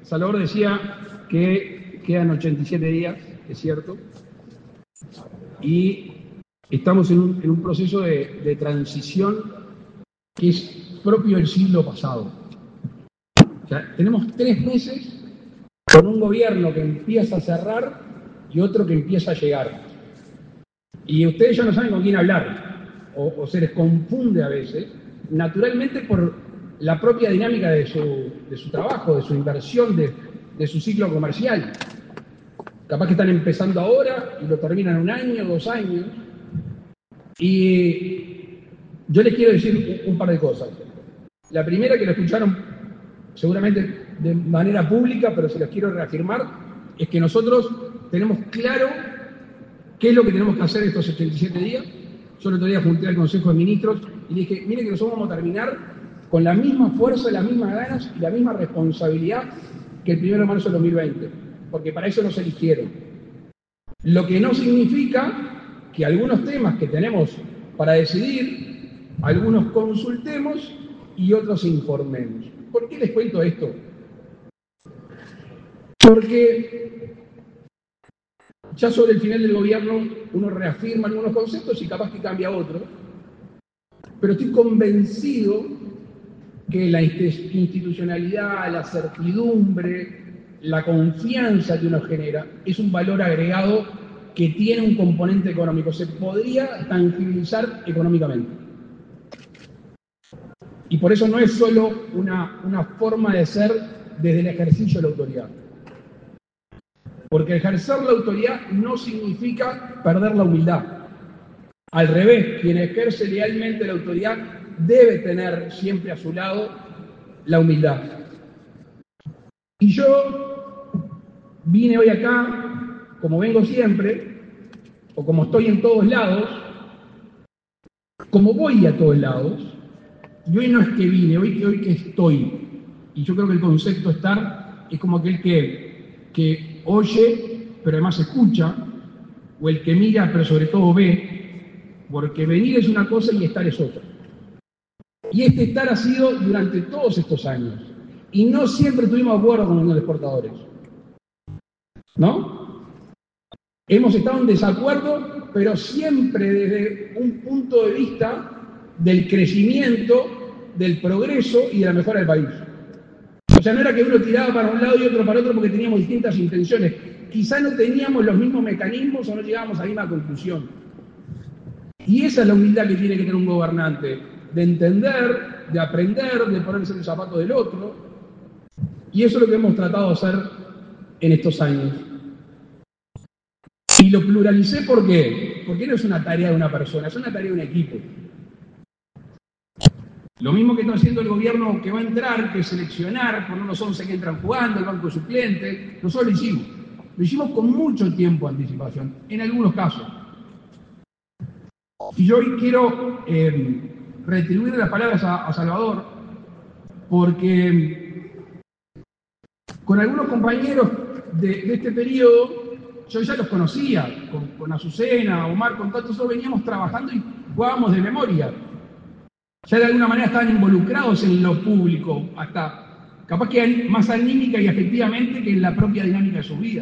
Salvador decía que quedan 87 días, es cierto, y estamos en un proceso de transición que es propio del siglo pasado. O sea, tenemos 3 meses con un gobierno que empieza a cerrar y otro que empieza a llegar. Y ustedes ya no saben con quién hablar, o se les confunde a veces, naturalmente por la propia dinámica de su trabajo, de su inversión, de su ciclo comercial. Capaz que están empezando ahora y lo terminan en 1 año, 2 años. Y yo les quiero decir un par de cosas. La primera, que lo escucharon seguramente de manera pública, pero se las quiero reafirmar, es que nosotros tenemos claro qué es lo que tenemos que hacer estos 87 días. Yo el otro día junté al Consejo de Ministros y dije, miren que nosotros vamos a terminar con la misma fuerza, las mismas ganas y la misma responsabilidad que el 1 de marzo de 2020, porque para eso nos eligieron. Lo que no significa que algunos temas que tenemos para decidir, algunos consultemos y otros informemos. ¿Por qué les cuento esto? Porque ya sobre el final del gobierno uno reafirma algunos conceptos y capaz que cambia otros, pero estoy convencido que la institucionalidad, la certidumbre, la confianza que uno genera es un valor agregado que tiene un componente económico, se podría tangibilizar económicamente. Y por eso no es solo una forma de ser desde el ejercicio de la autoridad. Porque ejercer la autoridad no significa perder la humildad. Al revés, quien ejerce lealmente la autoridad debe tener siempre a su lado la humildad. Y yo vine hoy acá, como vengo siempre, o como estoy en todos lados, como voy a todos lados, y hoy no es que vine, hoy que estoy. Y yo creo que el concepto estar es como aquel que oye, pero además escucha, o el que mira, pero sobre todo ve, porque venir es una cosa y estar es otra. Y este estar ha sido durante todos estos años. Y no siempre estuvimos de acuerdo con los exportadores. ¿No? Hemos estado en desacuerdo, pero siempre desde un punto de vista del crecimiento, del progreso y de la mejora del país. O sea, no era que uno tiraba para un lado y otro para otro porque teníamos distintas intenciones. Quizá no teníamos los mismos mecanismos o no llegábamos a la misma conclusión. Y esa es la humildad que tiene que tener un gobernante, de entender, de aprender, de ponerse en el zapato del otro. Y eso es lo que hemos tratado de hacer en estos años. Y lo pluralicé, ¿por qué? Porque no es una tarea de una persona, es una tarea de un equipo. Lo mismo que está haciendo el gobierno que va a entrar, que es seleccionar, poner los 11 que entran jugando, el banco suplente, nosotros lo hicimos. Lo hicimos con mucho tiempo de anticipación, en algunos casos. Y yo hoy quiero retribuir las palabras a Salvador, porque con algunos compañeros de este periodo, yo ya los conocía, con Azucena, Omar, con tantos, nosotros veníamos trabajando y jugábamos de memoria. Ya de alguna manera estaban involucrados en lo público, hasta capaz que más anímica y afectivamente que en la propia dinámica de sus vidas.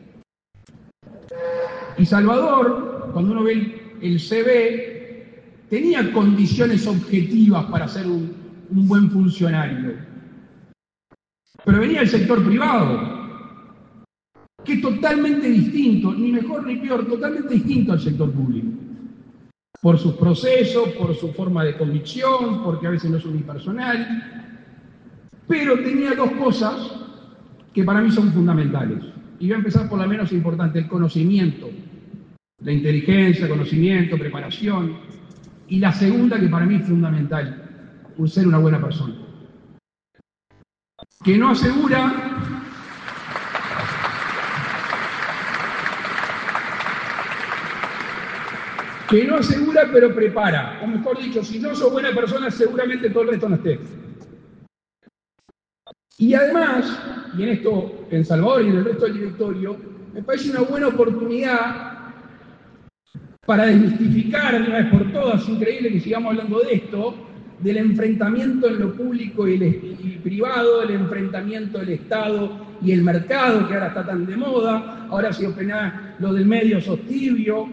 Y Salvador, cuando uno ve el CV, tenía condiciones objetivas para ser un buen funcionario. Pero venía del sector privado, que es totalmente distinto, ni mejor ni peor, totalmente distinto al sector público. Por sus procesos, por su forma de convicción, porque a veces no es unipersonal. Pero tenía 2 cosas que para mí son fundamentales. Y voy a empezar por la menos importante, el conocimiento. La inteligencia, conocimiento, preparación. Y la segunda, que para mí es fundamental, ser una buena persona. Que no asegura pero prepara. O mejor dicho, si no sos buena persona, seguramente todo el resto no esté. Y además, y en esto, en Salvador y en el resto del directorio, me parece una buena oportunidad para desmistificar de una vez por todas, es increíble que sigamos hablando de esto, del enfrentamiento en lo público y privado, del enfrentamiento del Estado y el mercado, que ahora está tan de moda, ahora si opinás lo del medio sos tibio,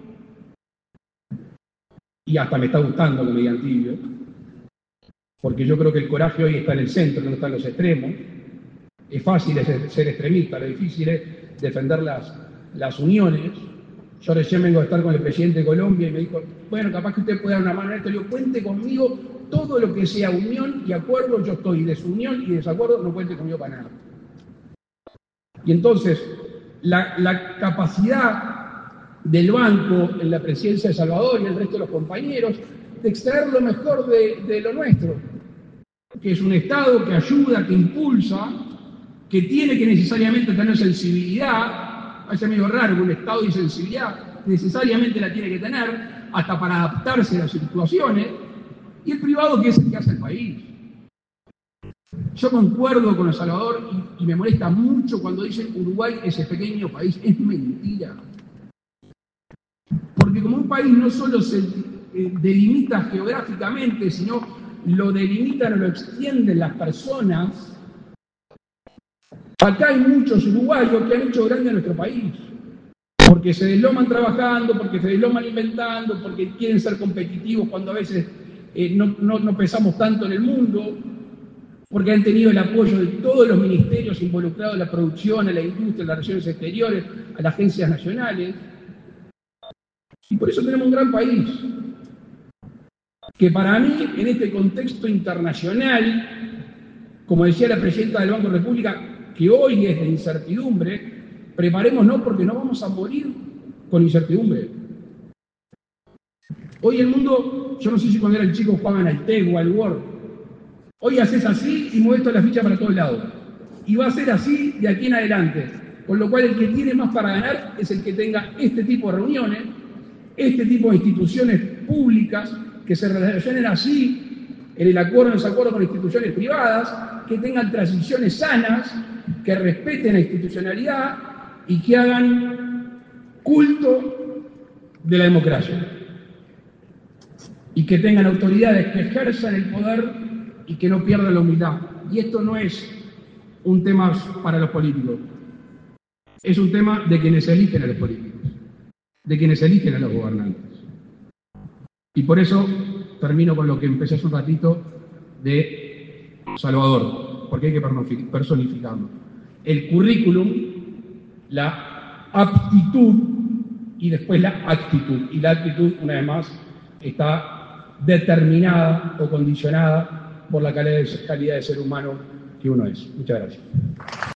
y hasta me está gustando que me digan tibio, porque yo creo que el coraje hoy está en el centro, no está en los extremos. Es fácil ser extremista, lo difícil es defender las uniones. Yo recién vengo a estar con el presidente de Colombia y me dijo, bueno, capaz que usted puede dar una mano en esto. Le digo, cuente conmigo, todo lo que sea unión y acuerdo, yo estoy. Desunión y desacuerdo, no cuente conmigo para nada. Y entonces, la capacidad del banco en la presidencia de Salvador y el resto de los compañeros de extraer lo mejor de lo nuestro, que es un Estado que ayuda, que impulsa, que tiene que necesariamente tener sensibilidad. Parece medio raro que un Estado de sensibilidad necesariamente la tiene que tener, hasta para adaptarse a las situaciones, y el privado, que es el que hace el país. Yo concuerdo con El Salvador y me molesta mucho cuando dicen Uruguay es el pequeño país. Es mentira. Porque como un país no solo se delimita geográficamente, sino lo delimitan o lo extienden las personas. Acá hay muchos uruguayos que han hecho grande a nuestro país, porque se desloman trabajando, porque se desloman inventando, porque quieren ser competitivos cuando a veces no pesamos tanto en el mundo, porque han tenido el apoyo de todos los ministerios involucrados en la producción, a la industria, a las relaciones exteriores, a las agencias nacionales. Y por eso tenemos un gran país, que para mí, en este contexto internacional, como decía la presidenta del Banco de la República, que hoy es de incertidumbre, preparémonos porque no vamos a morir con incertidumbre. Hoy el mundo, yo no sé si cuando era el chico jugaban al TEG o al Word, hoy haces así y mueves toda la ficha para todos lados. Y va a ser así de aquí en adelante. Con lo cual el que tiene más para ganar es el que tenga este tipo de reuniones, este tipo de instituciones públicas que se relacionen así, en el acuerdo o desacuerdo con instituciones privadas, que tengan transiciones sanas, que respeten la institucionalidad y que hagan culto de la democracia. Y que tengan autoridades que ejerzan el poder y que no pierdan la humildad. Y esto no es un tema para los políticos, es un tema de quienes eligen a los políticos, de quienes eligen a los gobernantes. Y por eso termino con lo que empecé hace un ratito de Salvador, porque hay que personificarlo. El currículum, la aptitud y después la actitud. Y la actitud, una vez más, está determinada o condicionada por la calidad de ser humano que uno es. Muchas gracias.